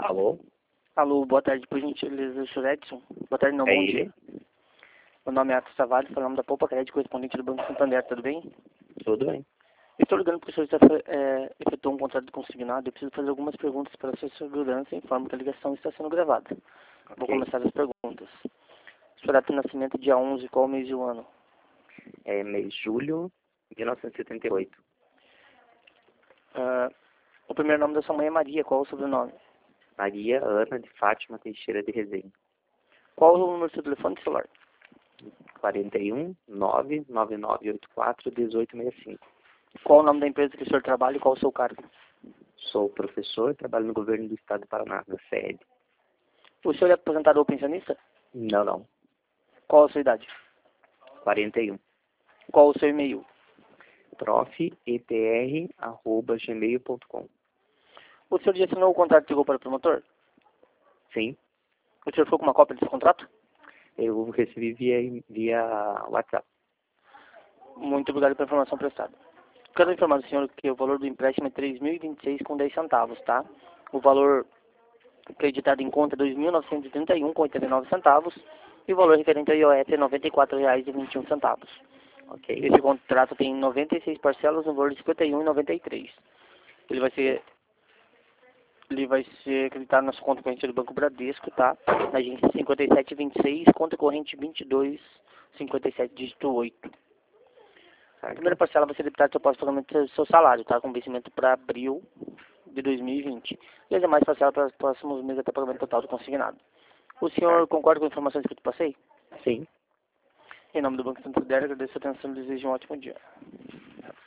Alô? Alô, boa tarde, por gentileza, Sr. Edson. Boa tarde, não, bom dia. Meu nome é Atos Tavares, falando da Poupa Crédito, correspondente do Banco Santander, tudo bem? Tudo bem. Estou ligando porque o senhor efetuou um contrato consignado. Eu preciso fazer algumas perguntas para a sua segurança e informo que a ligação está sendo gravada. Vou começar as perguntas. Sua data de nascimento, dia 11, qual mês e o ano? É mês de julho de 1978. O primeiro nome da sua mãe é Maria, qual o sobrenome? Maria Ana de Fátima Teixeira de Resenha. Qual o número do seu telefone celular? 41 99984 1865. Qual o nome da empresa que o senhor trabalha e qual o seu cargo? Sou professor, trabalho no governo do estado do Paraná, na sede. O senhor é aposentado ou pensionista? Não. Qual a sua idade? 41. Qual o seu e-mail? profetr@gmail.com. O senhor já assinou o contrato e chegou para o promotor? Sim, O senhor ficou com uma cópia desse contrato? eu recebi via WhatsApp. Muito obrigado pela informação prestada. Quero informar o senhor que o valor do empréstimo é 3.026 com 10 centavos, tá? O valor acreditado em conta é 2.931 com 89 centavos e o valor referente ao IOF é R$ 94,21. Ok? Esse contrato tem 96 parcelas no valor de R$ 51,93. Ele vai ser acreditado na sua conta corrente do Banco Bradesco, tá? Na agência 5726, conta corrente 2257, dígito 8. A primeira parcela vai ser debitada após o pagamento do seu salário, tá? Com vencimento para abril de 2020. E as demais parcelas para os próximos meses até o pagamento total do consignado. O senhor concorda com as informações que eu te passei? Sim. Em nome do Banco Santander, agradeço a atenção e desejo um ótimo dia.